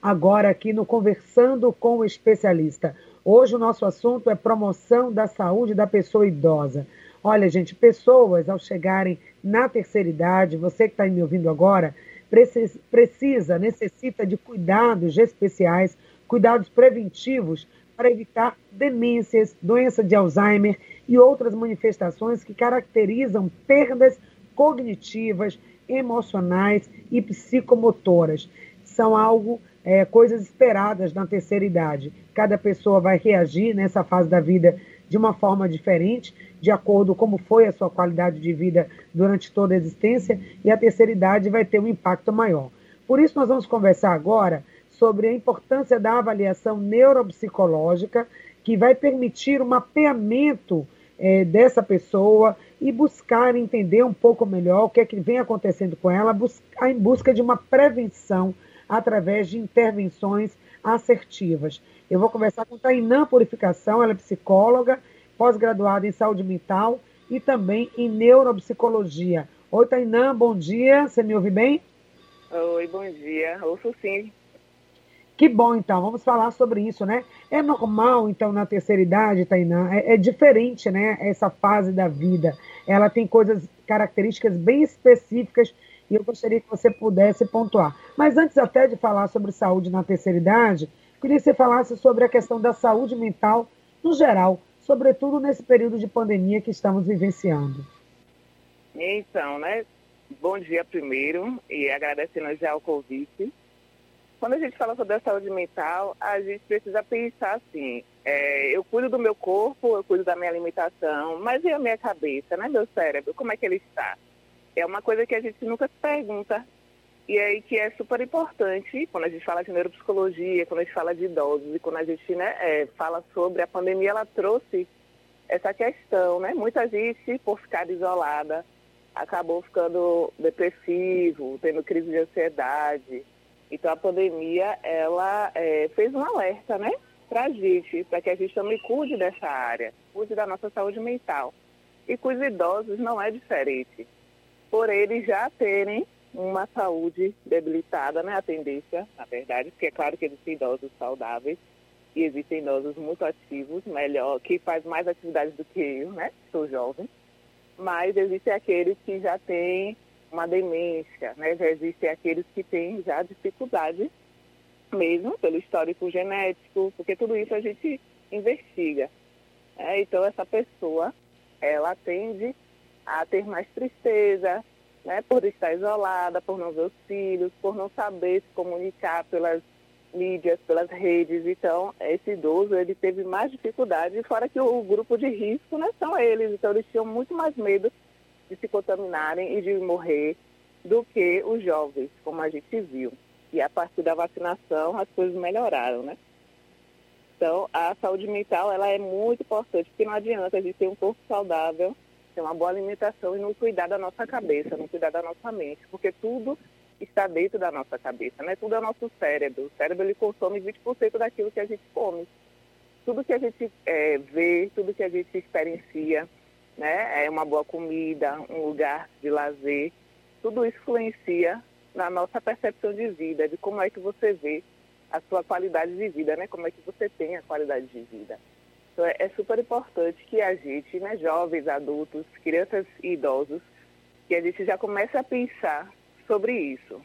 agora aqui no Conversando com o Especialista. Hoje o nosso assunto é promoção da saúde da pessoa idosa. Olha, gente, pessoas ao chegarem na terceira idade, você que está me ouvindo agora, necessita de cuidados especiais, cuidados preventivos para evitar demências, doença de Alzheimer e outras manifestações que caracterizam perdas cognitivas, emocionais e psicomotoras. São coisas esperadas na terceira idade. Cada pessoa vai reagir nessa fase da vida de uma forma diferente, de acordo com como foi a sua qualidade de vida durante toda a existência, e a terceira idade vai ter um impacto maior. Por isso, nós vamos conversar agora sobre a importância da avaliação neuropsicológica, que vai permitir um mapeamento dessa pessoa e buscar entender um pouco melhor o que é que vem acontecendo com ela, em busca de uma prevenção através de intervenções assertivas. Eu vou conversar com Tainã Purificação, ela é psicóloga, pós-graduada em saúde mental e também em neuropsicologia. Oi, Tainã, bom dia, você me ouve bem? Oi, bom dia, ouço sim. Que bom, então, vamos falar sobre isso, né? É normal, então, na terceira idade, Tainã, é diferente, né, essa fase da vida. Ela tem características bem específicas e eu gostaria que você pudesse pontuar. Mas antes até de falar sobre saúde na terceira idade, queria que você falasse sobre a questão da saúde mental no geral, sobretudo nesse período de pandemia que estamos vivenciando. Então, né, bom dia primeiro e agradecendo já o convite. Quando a gente fala sobre a saúde mental, a gente precisa pensar assim, eu cuido do meu corpo, eu cuido da minha alimentação, mas e a minha cabeça, né, meu cérebro, como é que ele está? É uma coisa que a gente nunca se pergunta, e aí que é super importante, quando a gente fala de neuropsicologia, quando a gente fala de idosos, e quando a gente fala sobre a pandemia, ela trouxe essa questão, né? Muita gente, por ficar isolada, acabou ficando depressivo, tendo crise de ansiedade. Então, a pandemia, ela fez um alerta, né, para a gente, para que a gente também cuide dessa área, cuide da nossa saúde mental. E com os idosos não é diferente. Por eles já terem uma saúde debilitada, né, a tendência, na verdade, porque é claro que existem idosos saudáveis e existem idosos muito ativos, melhor, que fazem mais atividades do que eu, né, sou jovem, mas existem aqueles que já têm uma demência, né? Já existem aqueles que têm já dificuldade mesmo pelo histórico genético, porque tudo isso a gente investiga. Então, essa pessoa, ela tende a ter mais tristeza, né? Por estar isolada, por não ver os filhos, por não saber se comunicar pelas mídias, pelas redes. Então, esse idoso, ele teve mais dificuldade, fora que o grupo de risco, né, são eles. Então, eles tinham muito mais medo de se contaminarem e de morrer do que os jovens, como a gente viu. E a partir da vacinação, as coisas melhoraram, né? Então, a saúde mental, ela é muito importante, porque não adianta a gente ter um corpo saudável, ter uma boa alimentação e não cuidar da nossa cabeça, não cuidar da nossa mente, porque tudo está dentro da nossa cabeça, né? Tudo é o nosso cérebro. O cérebro, ele consome 20% daquilo que a gente come. Tudo que a gente vê, tudo que a gente experiencia, né? É uma boa comida, um lugar de lazer, tudo isso influencia na nossa percepção de vida, de como é que você vê a sua qualidade de vida, né? Como é que você tem a qualidade de vida. Então, é super importante que a gente, né, jovens, adultos, crianças e idosos, que a gente já comece a pensar sobre isso.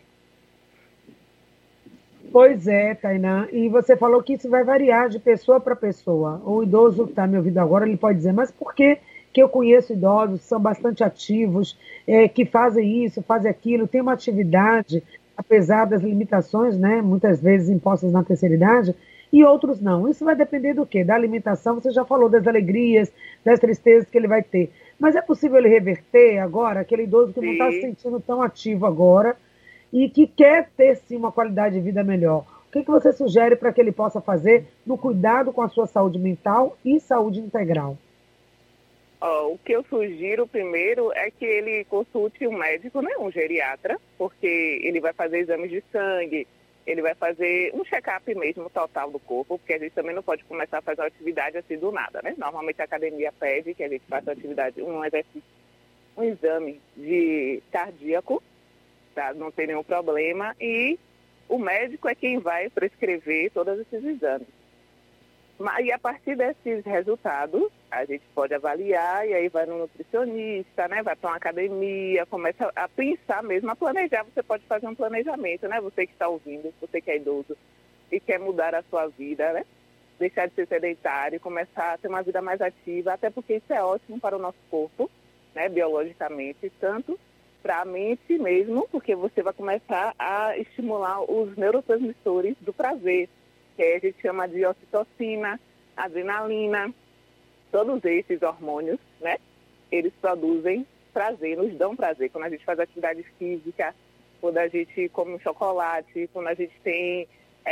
Pois é, Tainã, e você falou que isso vai variar de pessoa para pessoa. O idoso que está me ouvindo agora, ele pode dizer, mas por que eu conheço idosos que são bastante ativos, que fazem isso, fazem aquilo, têm uma atividade, apesar das limitações, né, muitas vezes impostas na terceira idade, e outros não. Isso vai depender do quê? Da alimentação, você já falou das alegrias, das tristezas que ele vai ter. Mas é possível ele reverter agora, aquele idoso que não está se sentindo tão ativo agora, e que quer ter, sim, uma qualidade de vida melhor. O que você sugere para que ele possa fazer no cuidado com a sua saúde mental e saúde integral? O que eu sugiro primeiro é que ele consulte um médico, né, um geriatra, porque ele vai fazer exames de sangue, ele vai fazer um check-up mesmo total do corpo, porque a gente também não pode começar a fazer uma atividade assim do nada, né? Normalmente a academia pede que a gente faça um exercício, um exame de cardíaco, para não ter nenhum problema, e O médico é quem vai prescrever todos esses exames. E a partir desses resultados, a gente pode avaliar e aí vai no nutricionista, né? Vai para uma academia, começa a pensar mesmo, a planejar. Você pode fazer um planejamento, né? Você que está ouvindo, você que é idoso e quer mudar a sua vida, né? Deixar de ser sedentário, começar a ter uma vida mais ativa, até porque isso é ótimo para o nosso corpo, né? Biologicamente, tanto para a mente mesmo, porque você vai começar a estimular os neurotransmissores do prazer, que a gente chama de ocitocina, adrenalina, todos esses hormônios, né? Eles produzem prazer, nos dão prazer. Quando a gente faz atividade física, quando a gente come um chocolate, quando a gente tem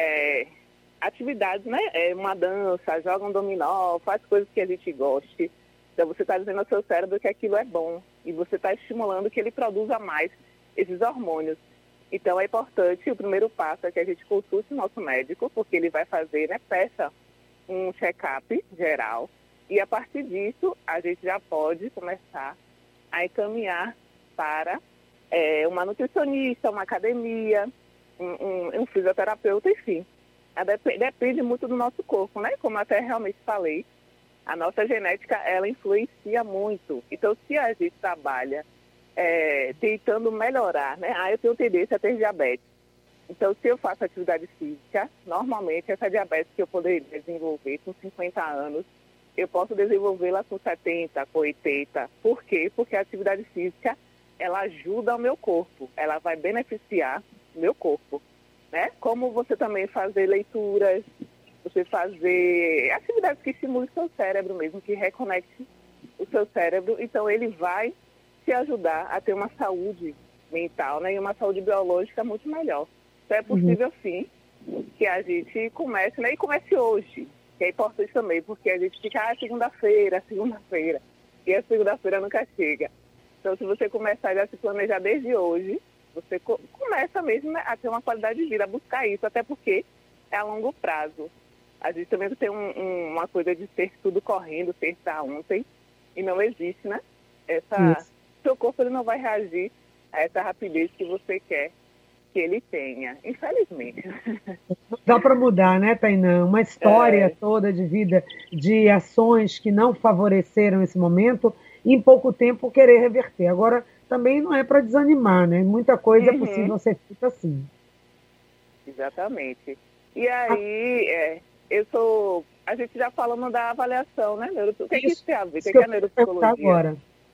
atividades, né? Uma dança, joga um dominó, faz coisas que a gente goste. Então você está dizendo ao seu cérebro que aquilo é bom e você está estimulando que ele produza mais esses hormônios. Então, é importante, o primeiro passo é que a gente consulte o nosso médico, porque ele vai fazer, né, peça um check-up geral. E, a partir disso, a gente já pode começar a encaminhar para uma nutricionista, uma academia, um fisioterapeuta, enfim. Depende muito do nosso corpo, né? Como eu até realmente falei, a nossa genética, ela influencia muito. Então, se a gente trabalha tentando melhorar, né? Eu tenho tendência a ter diabetes. Então, se eu faço atividade física, normalmente essa diabetes que eu poderia desenvolver com 50 anos, eu posso desenvolvê-la com 70, com 80. Por quê? Porque a atividade física, ela ajuda o meu corpo, ela vai beneficiar o meu corpo, né? Como você também fazer leituras, você fazer atividades que estimulem o seu cérebro mesmo, que reconecte o seu cérebro. Então, ele vai te ajudar a ter uma saúde mental, né, e uma saúde biológica muito melhor. Então é possível, sim, que a gente comece, né, e comece hoje, que é importante também, porque a gente fica, segunda-feira, e a segunda-feira nunca chega. Então, se você começar já a se planejar desde hoje, você começa mesmo, né, a ter uma qualidade de vida, a buscar isso, até porque é a longo prazo. A gente também tem uma coisa de ter tudo correndo, ter para ontem, e não existe, né, seu corpo ele não vai reagir a essa rapidez que você quer que ele tenha, infelizmente. Dá para mudar, né, Tainã? Uma história toda de vida, de ações que não favoreceram esse momento, e em pouco tempo querer reverter. Agora, também não é para desanimar, né? Muita coisa é possível ser feita assim. Exatamente. E aí, a gente já falando da avaliação, né, o que é que isso tem a ver? O que é a neuropsicologia? Agora.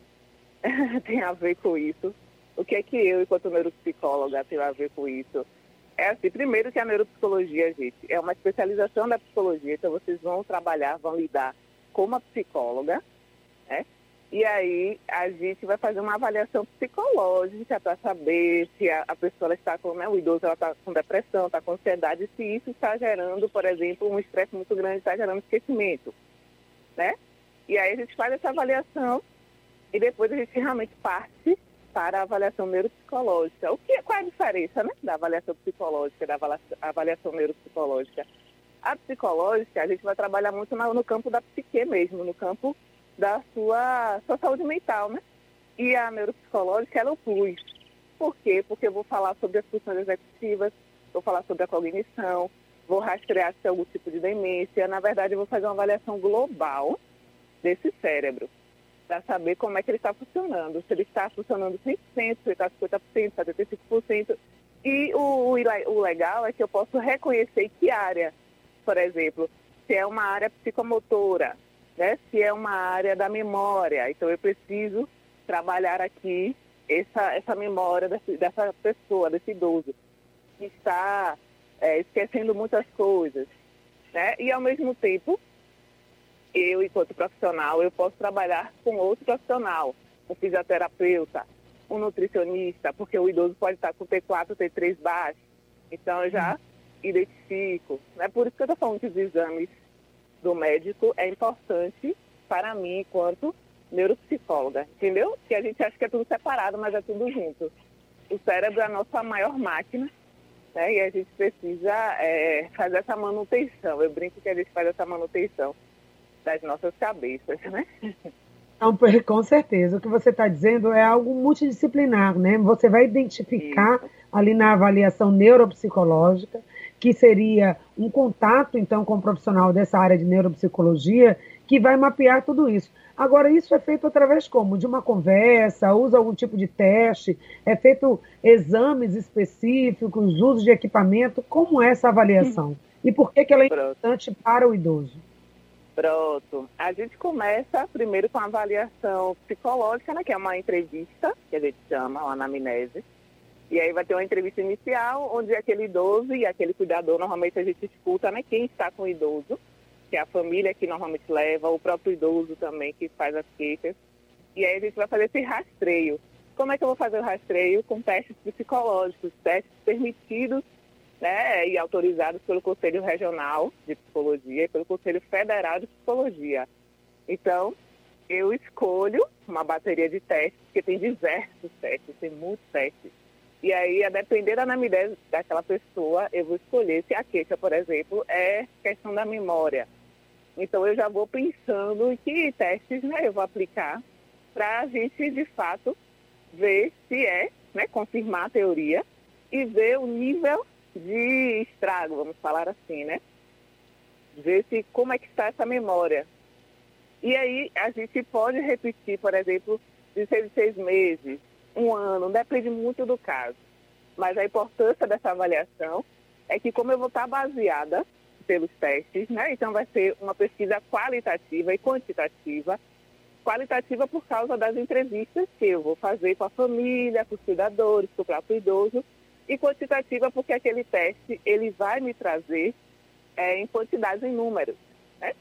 Tem a ver com isso. O que é que eu, enquanto neuropsicóloga, tenho a ver com isso? É assim, primeiro que a neuropsicologia, gente, é uma especialização da psicologia, então vocês vão trabalhar, vão lidar com uma psicóloga, né? E aí a gente vai fazer uma avaliação psicológica para saber se a pessoa está com, né, o idoso está com depressão, está com ansiedade, se isso está gerando, por exemplo, um estresse muito grande, está gerando esquecimento, né? E aí a gente faz essa avaliação e depois a gente realmente parte para a avaliação neuropsicológica. Qual é a diferença, né, da avaliação psicológica e da avaliação neuropsicológica? A psicológica, a gente vai trabalhar muito no campo da psique mesmo, no campo da sua saúde mental, né? E a neuropsicológica, ela inclui. Por quê? Porque eu vou falar sobre as funções executivas, vou falar sobre a cognição, vou rastrear se tem algum tipo de demência. Na verdade, eu vou fazer uma avaliação global desse cérebro, para saber como é que ele está funcionando. Se ele está funcionando 100%, se ele está 50%, 75%. E o legal é que eu posso reconhecer que área, por exemplo, se é uma área psicomotora, né? Se é uma área da memória. Então, eu preciso trabalhar aqui essa memória dessa pessoa, desse idoso, que está esquecendo muitas coisas, né? E, ao mesmo tempo, eu, enquanto profissional, eu posso trabalhar com outro profissional, um fisioterapeuta, um nutricionista, porque o idoso pode estar com T4, T3 baixo. Então, eu já identifico. É por isso que eu estou falando que os exames do médico é importante para mim, enquanto neuropsicóloga, entendeu? Que a gente acha que é tudo separado, mas é tudo junto. O cérebro é a nossa maior máquina, né? E a gente precisa fazer essa manutenção. Eu brinco que a gente faz essa manutenção das nossas cabeças, né? Então, com certeza, o que você está dizendo é algo multidisciplinar, né? Você vai identificar Isso, ali na avaliação neuropsicológica, que seria um contato, então, com um profissional dessa área de neuropsicologia, que vai mapear tudo isso. Agora, isso é feito através como? De uma conversa, usa algum tipo de teste, é feito exames específicos, uso de equipamento, como é essa avaliação? E por que ela é pronto. importante para o idoso? Pronto. A gente começa primeiro com a avaliação psicológica, né, que é uma entrevista, que a gente chama, uma anamnese. E aí vai ter uma entrevista inicial, onde aquele idoso e aquele cuidador, normalmente a gente escuta, né, quem está com o idoso, que é a família que normalmente leva, o próprio idoso também que faz as queixas. E aí a gente vai fazer esse rastreio. Como é que eu vou fazer o rastreio? Com testes psicológicos, testes permitidos, né, e autorizados pelo Conselho Regional de Psicologia e pelo Conselho Federal de Psicologia. Então, eu escolho uma bateria de testes, porque tem diversos testes, tem muitos testes. E aí, a depender da anamnese daquela pessoa, eu vou escolher se a queixa, por exemplo, é questão da memória. Então, eu já vou pensando em que testes, né, eu vou aplicar para a gente, de fato, ver se é, né, confirmar a teoria e ver o nível de estrago, vamos falar assim, né? Ver se como é que está essa memória. E aí a gente pode repetir, por exemplo, de 6 meses, um ano, depende muito do caso. Mas a importância dessa avaliação é que como eu vou estar baseada pelos testes, né? Então vai ser uma pesquisa qualitativa e quantitativa. Qualitativa por causa das entrevistas que eu vou fazer com a família, com os cuidadores, com o próprio idoso, e quantitativa porque aquele teste ele vai me trazer em quantidades, em números, né?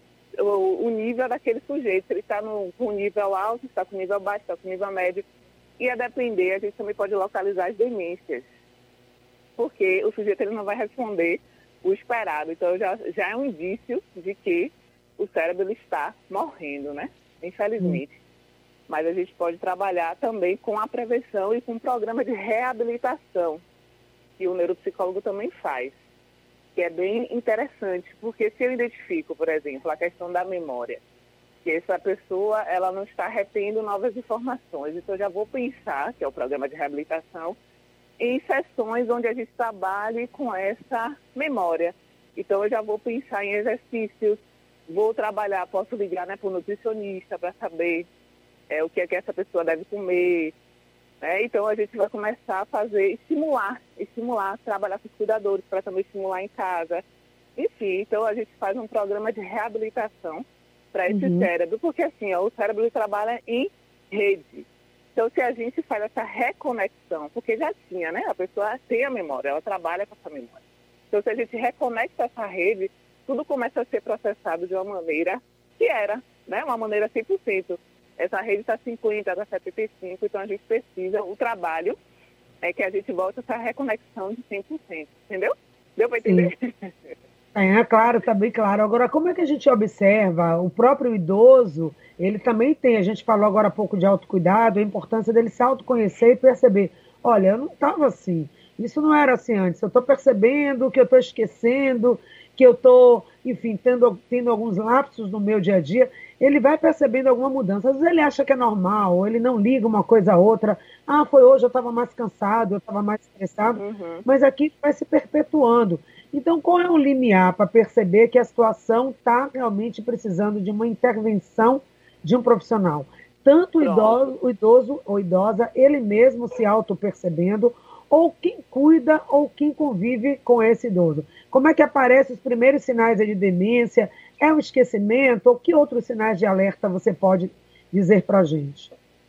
O nível daquele sujeito, se ele está com nível alto, está com nível baixo, está com nível médio, e a depender, a gente também pode localizar as demências, porque o sujeito ele não vai responder o esperado, então já é um indício de que o cérebro ele está morrendo, né? Infelizmente. Mas a gente pode trabalhar também com a prevenção e com um programa de reabilitação, que o neuropsicólogo também faz, que é bem interessante, porque se eu identifico, por exemplo, a questão da memória, que essa pessoa ela não está retendo novas informações, então eu já vou pensar, que é o programa de reabilitação, em sessões onde a gente trabalhe com essa memória. Então eu já vou pensar em exercícios, vou trabalhar, posso ligar, né, para o nutricionista para saber o que é que essa pessoa deve comer, né? Então a gente vai começar a fazer, estimular, trabalhar com os cuidadores para também estimular em casa. Enfim, então a gente faz um programa de reabilitação para esse cérebro, porque assim, o cérebro ele trabalha em rede. Então se a gente faz essa reconexão, porque já tinha, né? A pessoa tem a memória, ela trabalha com essa memória. Então se a gente reconecta essa rede, tudo começa a ser processado de uma maneira que era, né? Uma maneira 100%. Essa rede está 50%, está 75%, então a gente precisa, o trabalho é que a gente volta essa reconexão de 100%, entendeu? Deu para entender? Claro, está bem claro. Agora, como é que a gente observa o próprio idoso? Ele também tem, a gente falou agora há pouco de autocuidado, a importância dele se autoconhecer e perceber, olha, eu não estava assim, isso não era assim antes, eu estou percebendo que eu estou esquecendo, que eu estou, enfim, tendo alguns lapsos no meu dia a dia, ele vai percebendo alguma mudança. Às vezes ele acha que é normal, ou ele não liga uma coisa a outra. Ah, foi hoje, eu estava mais cansado, eu estava mais estressado. Mas aqui vai se perpetuando. Então, qual é o limiar para perceber que a situação está realmente precisando de uma intervenção de um profissional? Tanto o idoso ou idosa, ele mesmo se auto-percebendo, ou quem cuida ou quem convive com esse idoso. Como é que aparecem os primeiros sinais de demência? É o esquecimento? Ou que outros sinais de alerta você pode dizer para a gente?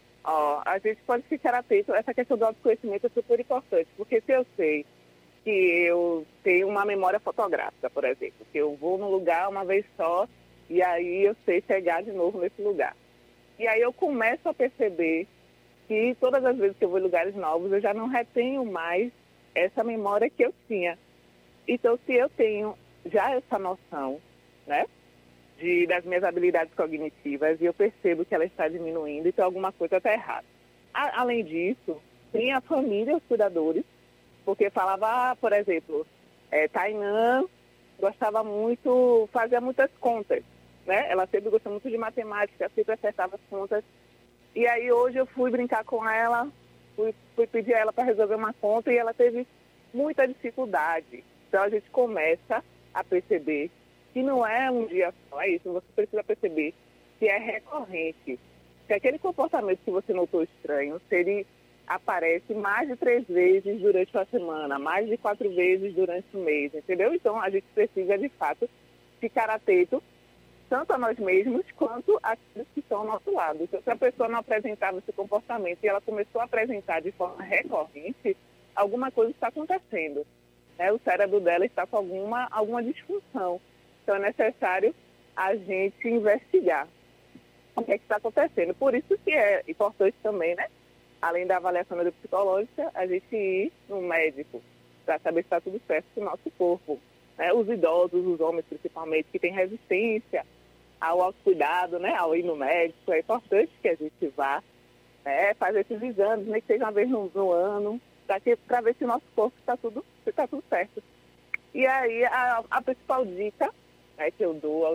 A gente pode ficar atento. Essa questão do autoconhecimento é super importante, porque se eu sei que eu tenho uma memória fotográfica, por exemplo, que eu vou num lugar uma vez só e aí eu sei chegar de novo nesse lugar. E aí eu começo a perceber que todas as vezes que eu vou em lugares novos, eu já não retenho mais essa memória que eu tinha. Então, se eu tenho já essa noção, né, das minhas habilidades cognitivas e eu percebo que ela está diminuindo, então alguma coisa está errada. Além disso, tem a família, os cuidadores, porque falava, por exemplo, Tainã gostava muito, fazia muitas contas. né? Ela sempre gostou muito de matemática, sempre acertava as contas. E aí hoje eu fui brincar com ela, fui pedir a ela para resolver uma conta e ela teve muita dificuldade. Então a gente começa a perceber que não é um dia só, é isso, você precisa perceber que é recorrente. Se aquele comportamento que você notou estranho, se ele aparece mais de 3 vezes durante uma semana, mais de 4 vezes durante o mês, entendeu? Então a gente precisa, de fato, ficar atento tanto a nós mesmos quanto àqueles que estão ao nosso lado. Então, se a pessoa não apresentava esse comportamento e ela começou a apresentar de forma recorrente, alguma coisa está acontecendo, né? O cérebro dela está com alguma disfunção. Então, é necessário a gente investigar o que é que está acontecendo. Por isso que é importante também, né? Além da avaliação neuropsicológica, a gente ir no médico para saber se está tudo certo com o nosso corpo. Né? Os idosos, os homens principalmente, que têm resistência ao autocuidado, né? Ao ir no médico, é importante que a gente vá, né? Fazer esses exames, nem que seja uma vez no ano, para ver se o nosso corpo está tudo certo. E aí, a principal dica, né, que eu dou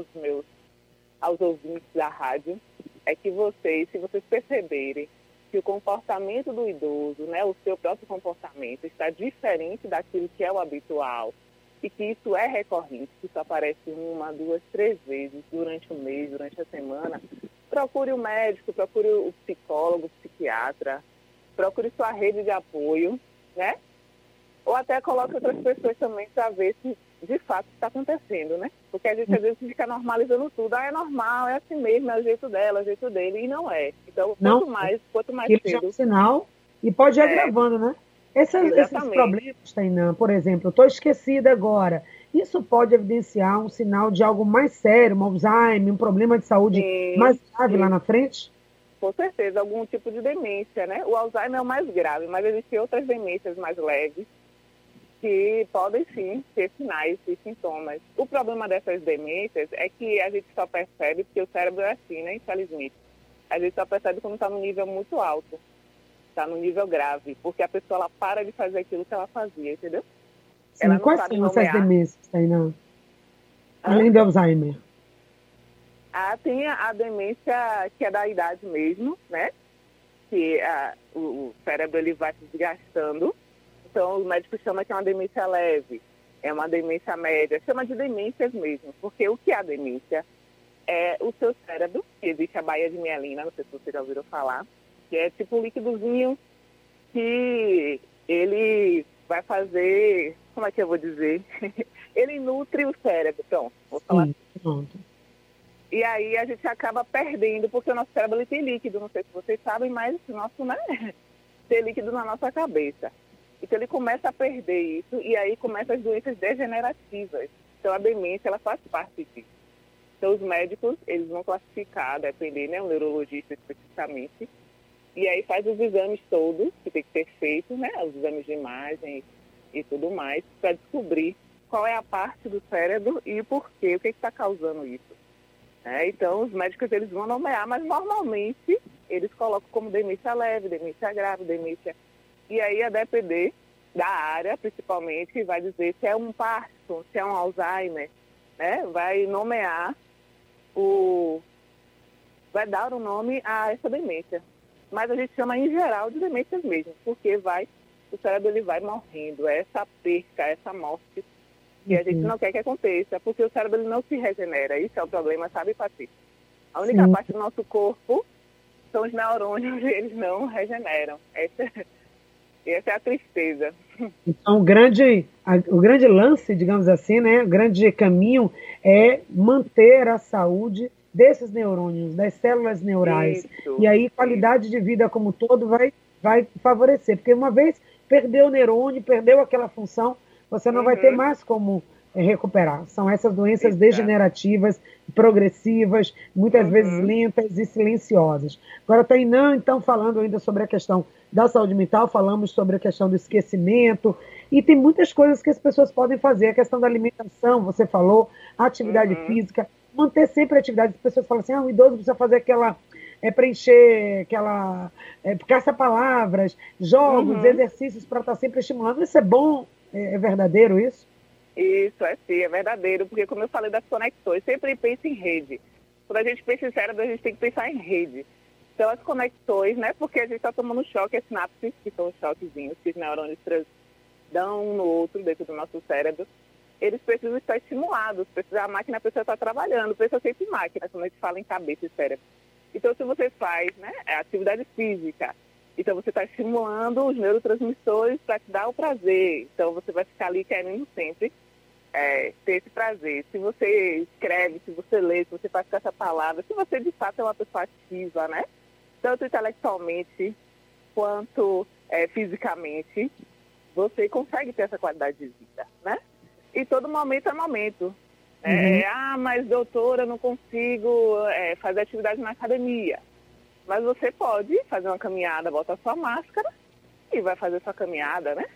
aos ouvintes da rádio é que se vocês perceberem que o comportamento do idoso, né, o seu próprio comportamento está diferente daquilo que é o habitual e que isso é recorrente, que isso aparece 1, 2, 3 vezes durante o mês, durante a semana, procure o médico, procure o psicólogo, o psiquiatra, procure sua rede de apoio, né? Ou até coloque outras pessoas também para ver se de fato está acontecendo, né? Porque a gente às vezes fica normalizando tudo. É normal, é assim mesmo, é o jeito dela, é o jeito dele, e não é. Então, quanto mais cedo... cedo... é um sinal e pode ir agravando, né? Esses problemas, Tainã, por exemplo, eu estou esquecida agora. Isso pode evidenciar um sinal de algo mais sério, um Alzheimer, um problema de saúde mais grave lá na frente? Com certeza, algum tipo de demência, né? O Alzheimer é o mais grave, mas existem outras demências mais leves que podem sim ter sinais e sintomas. O problema dessas demências é que a gente só percebe, porque o cérebro é assim, né? Infelizmente. A gente só percebe quando está no nível muito alto, está no nível grave, porque a pessoa ela para de fazer aquilo que ela fazia, entendeu? Sim, ela não quais sabe são essas demências, Tainã? Além do Alzheimer. Tem a demência que é da idade mesmo, né? Que o cérebro ele vai se desgastando. Então, o médico chama que é uma demência leve, é uma demência média, chama de demências mesmo, porque o que é a demência? É o seu cérebro, que existe a baía de mielina, não sei se vocês já ouviram falar, que é tipo um líquidozinho que ele vai fazer, como é que eu vou dizer? Ele nutre o cérebro, então, vou falar assim. Pronto. E aí a gente acaba perdendo, porque o nosso cérebro ele tem líquido, não sei se vocês sabem, mas o nosso, né, tem líquido na nossa cabeça. Então ele começa a perder isso e aí começam as doenças degenerativas. Então a demência, ela faz parte disso. Então os médicos, eles vão classificar, depender, né, o neurologista especificamente, e aí faz os exames todos, que tem que ser feito, né, os exames de imagem e tudo mais, para descobrir qual é a parte do cérebro e o porquê, o que está causando isso. Então os médicos, eles vão nomear, mas normalmente eles colocam como demência leve, demência grave, demência... E aí a depender da área, principalmente, vai dizer se é um Parkinson, se é um Alzheimer, né? Vai nomear vai dar o nome a essa demência. Mas a gente chama em geral de demências mesmo, porque o cérebro ele vai morrendo, essa perca, essa morte que a gente não quer que aconteça, porque o cérebro ele não se regenera. Isso é o problema, sabe, Pati? A única parte do nosso corpo são os neurônios, eles não regeneram. Essa é a tristeza. Então, o grande lance, digamos assim, né, o grande caminho é manter a saúde desses neurônios, das células neurais. E aí, qualidade de vida como um todo vai favorecer. Porque uma vez perdeu o neurônio, perdeu aquela função, você não vai ter mais como recuperar. São essas doenças degenerativas, progressivas, muitas vezes lentas e silenciosas. Agora, Tainã, então, falando ainda sobre a questão da saúde mental, falamos sobre a questão do esquecimento, e tem muitas coisas que as pessoas podem fazer. A questão da alimentação, você falou, a atividade física, manter sempre a atividade. As pessoas falam assim, o idoso precisa fazer aquela... preencher aquela... caça-palavras, jogos, exercícios para estar sempre estimulando. Isso é bom? É verdadeiro isso? Isso, sim, é verdadeiro, porque como eu falei das conexões, sempre pense em rede. quando a gente pensa em cérebro, a gente tem que pensar em rede. Então, as conexões, né? Porque a gente está tomando choque, as sinapses, que são os choquezinhos que os neurônios dão um no outro dentro do nosso cérebro, eles precisam estar estimulados, a máquina precisa estar trabalhando, precisa sempre máquina, quando a gente fala em cabeça e cérebro. Então, se você faz, né, atividade física, então você está estimulando os neurotransmissores para te dar o prazer. Então, você vai ficar ali querendo sempre ter esse prazer. Se você escreve, se você lê, se você faz com essa palavra, se você de fato é uma pessoa ativa, né? Tanto intelectualmente quanto fisicamente, você consegue ter essa qualidade de vida, né? E todo momento é momento. Mas doutora, eu não consigo fazer atividade na academia. Mas você pode fazer uma caminhada, bota a sua máscara e vai fazer sua caminhada, né?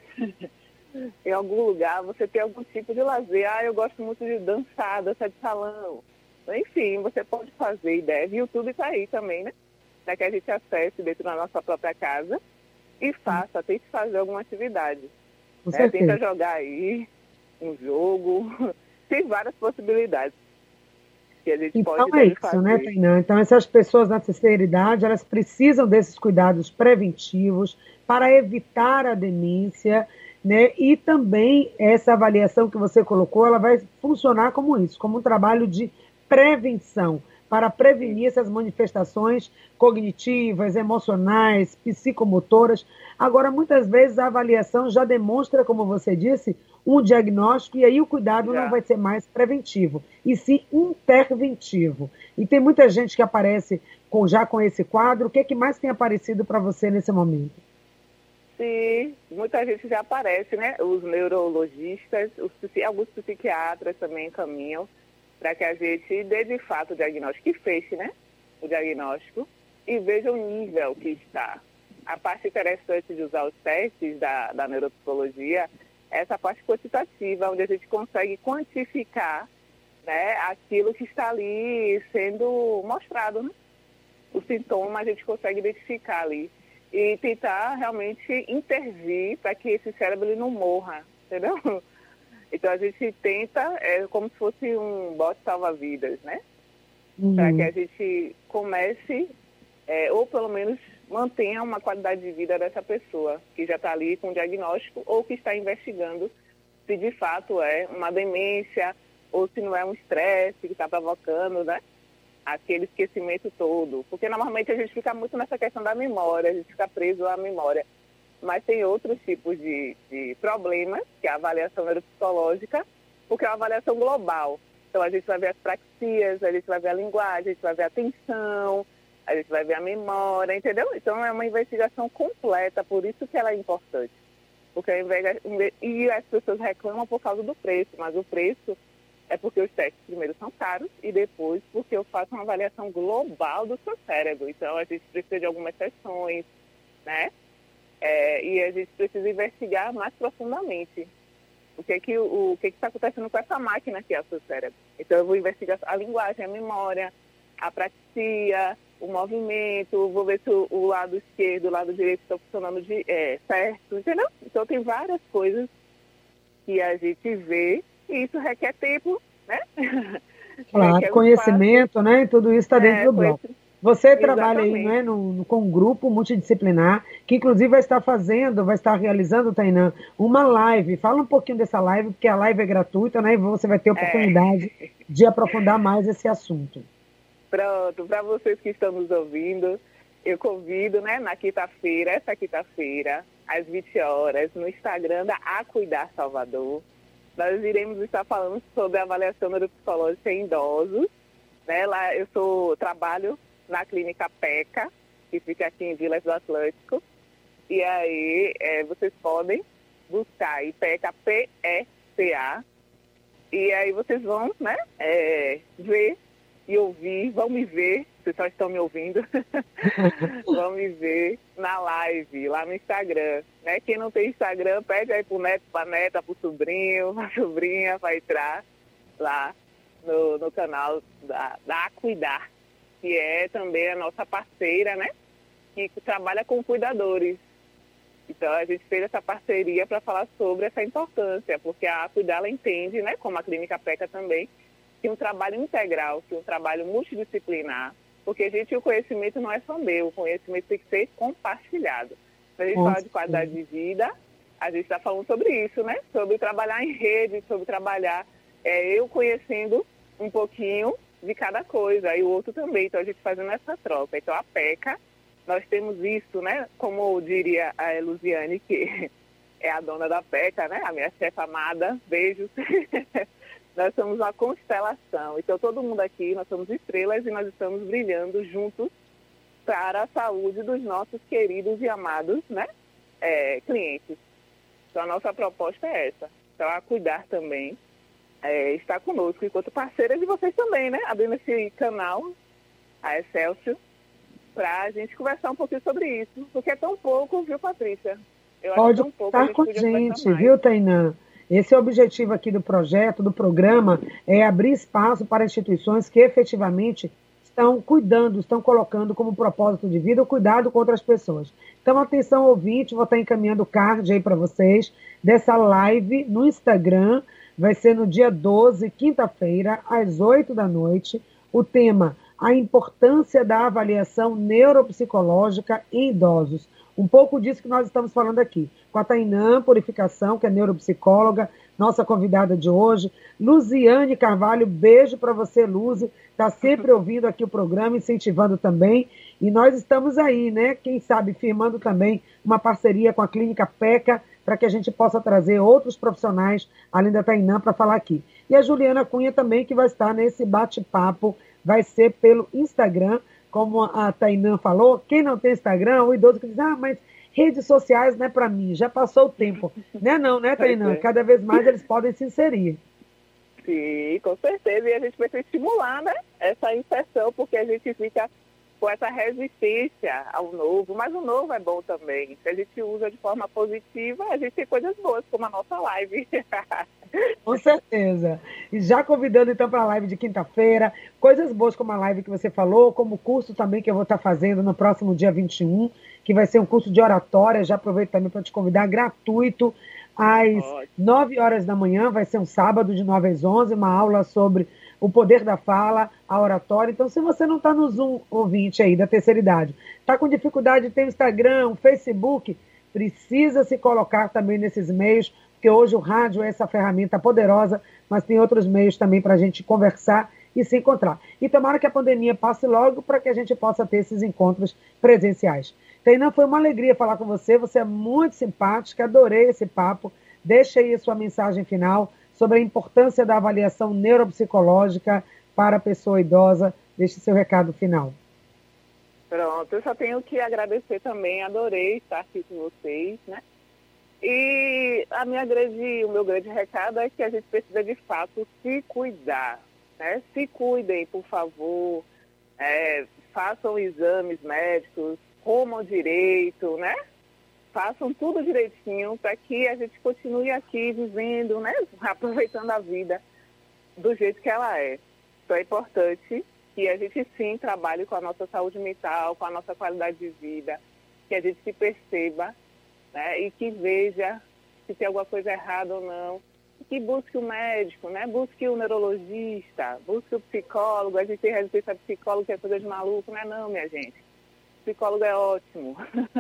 Em algum lugar você tem algum tipo de lazer. Eu gosto muito de dançar de salão. Enfim, você pode fazer e deve. YouTube está aí também, né? Para que a gente acesse dentro da nossa própria casa e faça, tente fazer alguma atividade. Tenta jogar aí um jogo. Tem várias possibilidades que a gente então pode é isso, fazer. né, Tainá? Então essas pessoas na terceira idade, elas precisam desses cuidados preventivos para evitar a demência, né? E também essa avaliação que você colocou, ela vai funcionar como isso, como um trabalho de prevenção, para prevenir essas manifestações cognitivas, emocionais, psicomotoras. Agora, muitas vezes a avaliação já demonstra, como você disse, um diagnóstico, e aí o cuidado não vai ser mais preventivo, e sim interventivo. E tem muita gente que aparece já com esse quadro. O que é que mais tem aparecido para você nesse momento? Sim, muita gente já aparece, né? Os neurologistas, alguns psiquiatras também caminham para que a gente dê de fato o diagnóstico, que feche, né? O diagnóstico e veja o nível que está. A parte interessante de usar os testes da neuropsicologia é essa parte quantitativa, onde a gente consegue quantificar, né, aquilo que está ali sendo mostrado, né? O sintoma a gente consegue identificar ali e tentar realmente intervir para que esse cérebro ele não morra, entendeu? Então a gente tenta, como se fosse um bote salva-vidas, né? Para que a gente comece, ou pelo menos mantenha uma qualidade de vida dessa pessoa que já está ali com diagnóstico ou que está investigando se de fato é uma demência ou se não é um estresse que está provocando, né? Aquele esquecimento todo. Porque normalmente a gente fica muito nessa questão da memória, a gente fica preso à memória. Mas tem outros tipos de problemas, que é a avaliação neuropsicológica, porque é uma avaliação global. Então a gente vai ver as praxias, a gente vai ver a linguagem, a gente vai ver a atenção, a gente vai ver a memória, entendeu? Então é uma investigação completa, por isso que ela é importante. Porque e as pessoas reclamam por causa do preço, mas o preço é porque os testes primeiro são caros e depois porque eu faço uma avaliação global do seu cérebro. Então a gente precisa de algumas sessões, né? E a gente precisa investigar mais profundamente o que está acontecendo com essa máquina que é o seu cérebro. Então eu vou investigar a linguagem, a memória, a praxia, o movimento, vou ver se o lado esquerdo, o lado direito estão funcionando certo, entendeu? Então tem várias coisas que a gente vê e isso requer tempo, né? Claro, conhecimento, né? E tudo isso está dentro do bloco. Você trabalha aí, né, com um grupo multidisciplinar, que inclusive vai estar realizando, Tainã, uma live. Fala um pouquinho dessa live, porque a live é gratuita, né? E você vai ter oportunidade de aprofundar mais esse assunto. Pronto, para vocês que estão nos ouvindo, eu convido, né, essa quinta-feira, às 20 horas, no Instagram da A Cuidar Salvador. Nós iremos estar falando sobre a avaliação neuropsicológica em idosos. Né? Lá trabalho na clínica PECA, que fica aqui em Vilas do Atlântico. E aí vocês podem buscar aí PECA, P-E-C-A. E aí vocês vão, né, ver e ouvir, vão me ver, vocês só estão me ouvindo, vão me ver na live, lá no Instagram. Né? Quem não tem Instagram, pede aí pro neto, pra neta, pro sobrinho, pra sobrinha, para entrar lá no canal da Cuidar, que é também a nossa parceira, né? Que trabalha com cuidadores. Então, a gente fez essa parceria para falar sobre essa importância, porque a Cuidar, ela entende, né, como a Clínica PECA também, que um trabalho integral, que um trabalho multidisciplinar, porque, gente, o conhecimento não é só meu, o conhecimento tem que ser compartilhado. Quando a gente fala de qualidade de vida, a gente está falando sobre isso, né? Sobre trabalhar em rede, sobre trabalhar eu conhecendo um pouquinho de cada coisa, e o outro também. Então, a gente fazendo essa troca. Então, a PECA, nós temos isso, né? Como diria a Luziane, que é a dona da PECA, né? A minha chefe amada, beijos. Nós somos uma constelação. Então, todo mundo aqui, nós somos estrelas e nós estamos brilhando juntos para a saúde dos nossos queridos e amados, né? Clientes. Então, a nossa proposta é essa. Então, a cuidar também, estar conosco enquanto parceira de vocês também, né? Abrindo esse canal, a Excelsior, para a gente conversar um pouquinho sobre isso. Porque é tão pouco, viu, Patrícia? Eu Pode estar com a gente, viu, Tainã? Esse é o objetivo aqui do projeto, do programa, é abrir espaço para instituições que efetivamente estão cuidando, estão colocando como propósito de vida o cuidado com outras pessoas. Então, atenção, ouvinte, vou estar encaminhando o card aí para vocês dessa live no Instagram. Vai ser no dia 12, quinta-feira, às 8 da noite. O tema, a importância da avaliação neuropsicológica em idosos. Um pouco disso que nós estamos falando aqui. Com a Tainã Purificação, que é neuropsicóloga, nossa convidada de hoje. Luziane Carvalho, beijo para você, Luzi. Está sempre ouvindo aqui o programa, incentivando também. E nós estamos aí, né? Quem sabe, firmando também uma parceria com a Clínica PECA, para que a gente possa trazer outros profissionais, além da Tainã, para falar aqui. E a Juliana Cunha também, que vai estar nesse bate-papo, vai ser pelo Instagram, como a Tainã falou. Quem não tem Instagram, o idoso que diz, mas redes sociais não é para mim, já passou o tempo. Não, né, Tainã? Cada vez mais eles podem se inserir. Sim, com certeza. E a gente precisa estimular, né, essa inserção, porque a gente fica com essa resistência ao novo, mas o novo é bom também. Se a gente usa de forma positiva, a gente tem coisas boas, como a nossa live. Com certeza. E já convidando então para a live de quinta-feira, coisas boas como a live que você falou, como o curso também que eu vou estar fazendo no próximo dia 21, que vai ser um curso de oratória. Já aproveito também para te convidar, gratuito, às 9 horas da manhã, vai ser um sábado de 9 às 11, uma aula sobre o poder da fala, a oratória. Então, se você não está no Zoom, ouvinte aí da terceira idade, está com dificuldade de ter o Instagram, o Facebook, precisa se colocar também nesses meios, porque hoje o rádio é essa ferramenta poderosa, mas tem outros meios também para a gente conversar e se encontrar. E tomara que a pandemia passe logo para que a gente possa ter esses encontros presenciais. Tainã, foi uma alegria falar com você, você é muito simpática, adorei esse papo. Deixa aí a sua mensagem final sobre a importância da avaliação neuropsicológica para a pessoa idosa. Deixe seu recado final. Pronto, eu só tenho que agradecer também, adorei estar aqui com vocês, né? E o meu grande recado é que a gente precisa, de fato, se cuidar, né? Se cuidem, por favor, façam exames médicos, comam direito, né? Façam tudo direitinho para que a gente continue aqui vivendo, né? Aproveitando a vida do jeito que ela é. Então é importante que a gente sim trabalhe com a nossa saúde mental, com a nossa qualidade de vida, que a gente se perceba, né? E que veja se tem alguma coisa errada ou não. Que busque o médico, né? Busque o neurologista, busque o psicólogo. A gente tem resistência a psicólogo, que é coisa de maluco, não é não, minha gente. Psicólogo é ótimo.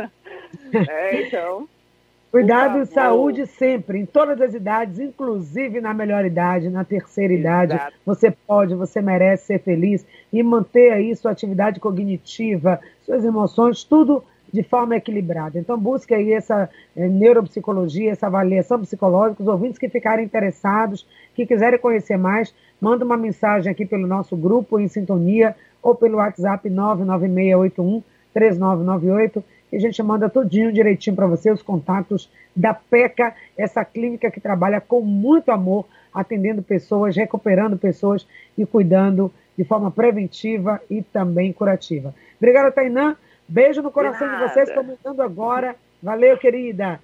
Então... Cuidado e saúde sempre, em todas as idades, inclusive na melhor idade, na terceira idade. Você pode, você merece ser feliz e manter aí sua atividade cognitiva, suas emoções, tudo de forma equilibrada. Então, busque aí essa neuropsicologia, essa avaliação psicológica. Os ouvintes que ficarem interessados, que quiserem conhecer mais, manda uma mensagem aqui pelo nosso grupo em sintonia ou pelo WhatsApp 996813998, e a gente manda tudinho direitinho para você, os contatos da PECA, essa clínica que trabalha com muito amor, atendendo pessoas, recuperando pessoas e cuidando de forma preventiva e também curativa. Obrigada, Tainã. Beijo no coração de vocês, comentando agora. Valeu, querida.